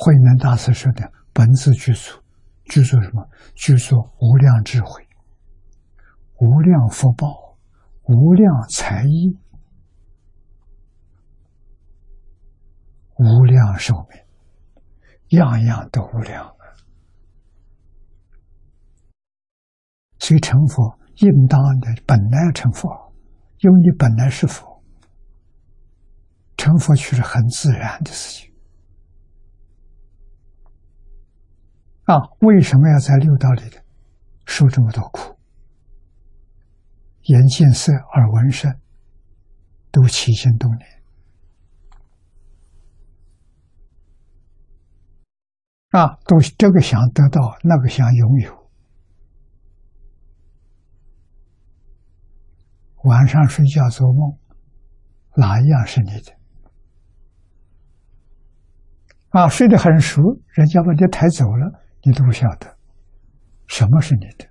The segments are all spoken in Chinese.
慧能大师说的本自具足，具足什么？具足无量智慧、无量福报、无量才艺、无量寿命，样样都无量。所以成佛应当的本来成佛，因为你本来是佛，成佛却是很自然的事情。为什么要在六道里受这么多苦？眼见色，耳闻声，都起心动念。都这个想得到，那个想拥有。晚上睡觉做梦，哪一样是你的？睡得很熟，人家把你抬走了，你都不晓得什么是你的，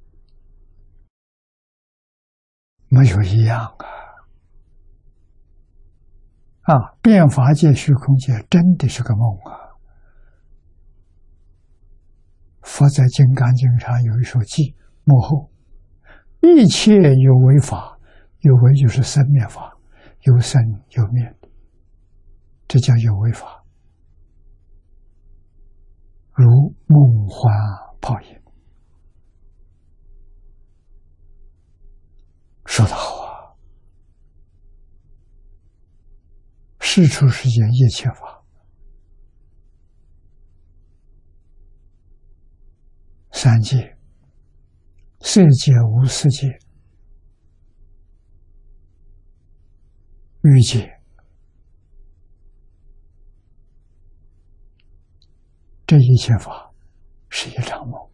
没有一样变法界、虚空界真的是个梦佛在《金刚经》上有一首偈，幕后一切有为法，有为就是生灭法，有生有灭，这叫有为法。如梦幻泡影，说得好世出世间一切法，三界、色界、无色界、欲界，这一切法是一场梦。